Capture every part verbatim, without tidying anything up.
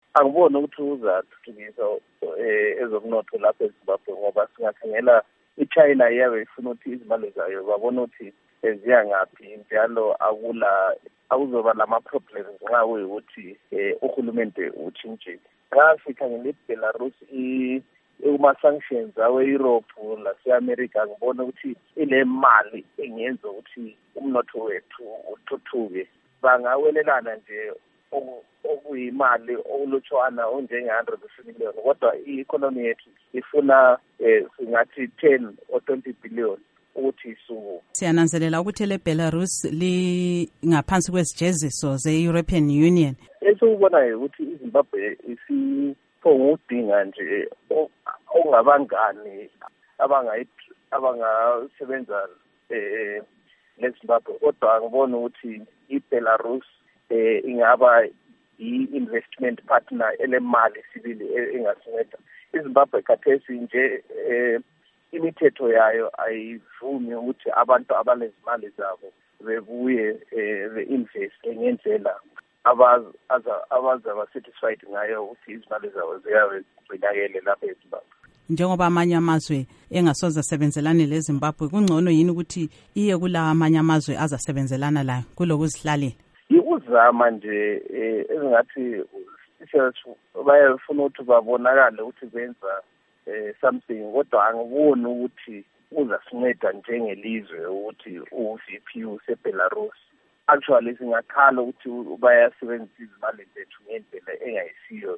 angiboni ukuthi uzathuthukisa ezomnotho lapha eZimbabwe ngoba singakhangela iChina iyabe ifuna ukuthi izimali zayo babona ukuthi ziya ngaphi njalo akula akuzoba lama-problems nxa kuyikuthi uhulumende utshintshile. Nxa sikhangela iBelarus kuma-sanctions awe-Europe lase-America ngibona ukuthi ile mali engenza ukuthi umnotho wethu uthuthuke. Bangawelelana nje okuyimali okulutshwana onjenge hundred billion kodwa i-economy yethu ifuna singathi ten or twenty billion ukuthi isuku. Siyananzelela ukuthi le Belarus lingaphansi kwesijeziso ze-European Union. Esikubonayo ukuthi iZimbabwe isiphongudinga nje ongabangani abangasebenza eh leZimbabwe kodwa ngibona ukuthi iBelarus eh ingaba i-investment partner elemali sibili engasinceda. iZimbabwe khathesi nje eh imithetho yayo ayivumi ukuthi abantu abanezimali zabo bebuye be-invest ngendlela abazaba satisfied ngayo ukuthi izimali zabo ziyabe zigcinakele lapha eZimbabwe. Njengoba amanye amazwe engasoze asebenzelane leZimbabwe, kungcono yini ukuthi iye kula amanye amazwe azasebenzelana layo kulokuzihlalela? Ikuzama nje ezingathi bayafuna ukuthi babonakale ukuthi benza something kodwa angiboni ukuthi uzasinceda njengelizwe ukuthi u-V P useBelarus. Actually singakhala ukuthi bayasebenzisa izimali zethu ngendlela engayisiyo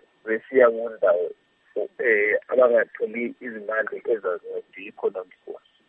besiya kundawo abangatholi izimali ezazinceda i-economy.